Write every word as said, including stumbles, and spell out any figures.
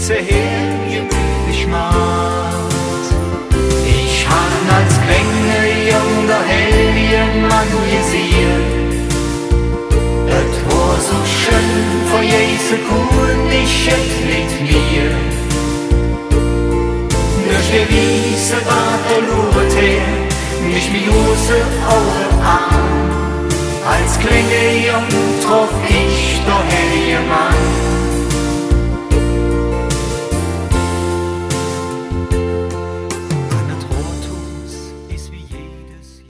Spitze her gemütlich macht. Ich han als kleine Jung der Helge Mann gesehen. Et war so schön, vor jese Kuhn ich et mit mir. Durch die Wiese war der Luret her, mich mit Jose Augen an. Als kleine Jung troff ich der Helge